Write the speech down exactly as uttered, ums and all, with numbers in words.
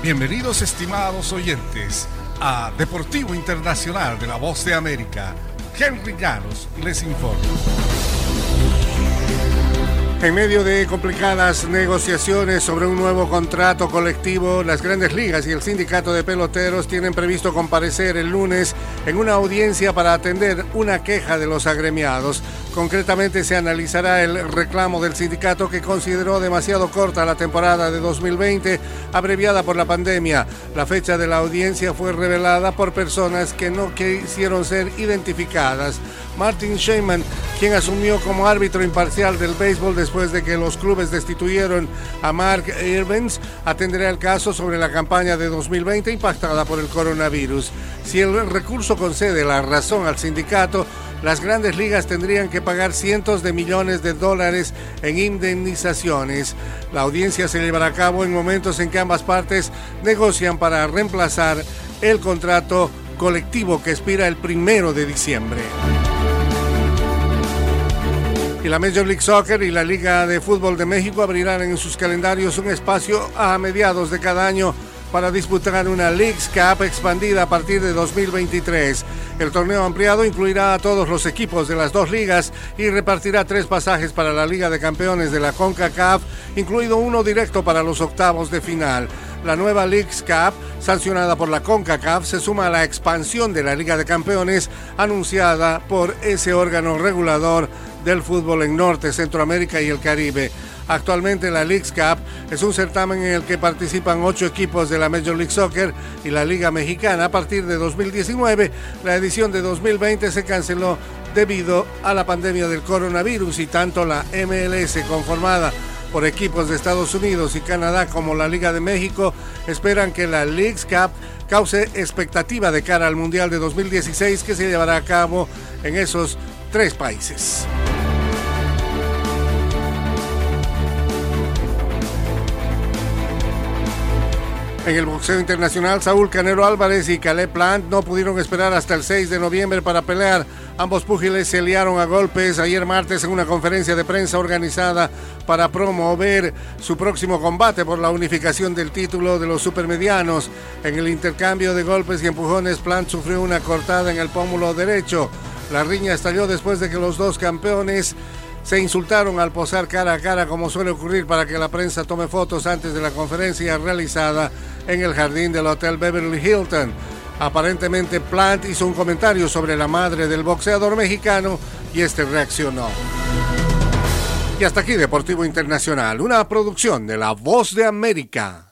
Bienvenidos, estimados oyentes, a Deportivo Internacional de la Voz de América. Henry Llanos les informa. En medio de complicadas negociaciones sobre un nuevo contrato colectivo, las Grandes Ligas y el Sindicato de Peloteros tienen previsto comparecer el lunes en una audiencia para atender una queja de los agremiados. Concretamente, se analizará el reclamo del sindicato, que consideró demasiado corta la temporada de dos mil veinte, abreviada por la pandemia. La fecha de la audiencia fue revelada por personas que no quisieron ser identificadas. Martin Sheinman, quien asumió como árbitro imparcial del béisbol después de que los clubes destituyeron a Mark Irvins, atenderá el caso sobre la campaña de dos mil veinte impactada por el coronavirus. Si el recurso concede la razón al sindicato, las Grandes Ligas tendrían que pagar cientos de millones de dólares en indemnizaciones. La audiencia se llevará a cabo en momentos en que ambas partes negocian para reemplazar el contrato colectivo que expira el primero de diciembre. Y la Major League Soccer y la Liga de Fútbol de México abrirán en sus calendarios un espacio a mediados de cada año para disputar una Leagues Cup expandida a partir de dos mil veintitrés. El torneo ampliado incluirá a todos los equipos de las dos ligas y repartirá tres pasajes para la Liga de Campeones de la CONCACAF, incluido uno directo para los octavos de final. La nueva Leagues Cup, sancionada por la CONCACAF, se suma a la expansión de la Liga de Campeones anunciada por ese órgano regulador del fútbol en Norte, Centroamérica y el Caribe. Actualmente la Leagues Cup es un certamen en el que participan ocho equipos de la Major League Soccer y la Liga Mexicana. A partir de dos mil diecinueve, la edición de dos mil veinte se canceló debido a la pandemia del coronavirus, y tanto la M L S, conformada por equipos de Estados Unidos y Canadá, como la Liga de México, esperan que la Leagues Cup cause expectativa de cara al Mundial de dos mil dieciséis, que se llevará a cabo en esos tres países. En el boxeo internacional, Saúl Canelo Álvarez y Caleb Plant no pudieron esperar hasta el seis de noviembre para pelear. Ambos púgiles se liaron a golpes ayer martes en una conferencia de prensa organizada para promover su próximo combate por la unificación del título de los supermedianos. En el intercambio de golpes y empujones, Plant sufrió una cortada en el pómulo derecho. La riña estalló después de que los dos campeones se insultaron al posar cara a cara, como suele ocurrir para que la prensa tome fotos antes de la conferencia realizada en el jardín del Hotel Beverly Hilton. Aparentemente, Plant hizo un comentario sobre la madre del boxeador mexicano y este reaccionó. Y hasta aquí Deportivo Internacional, una producción de La Voz de América.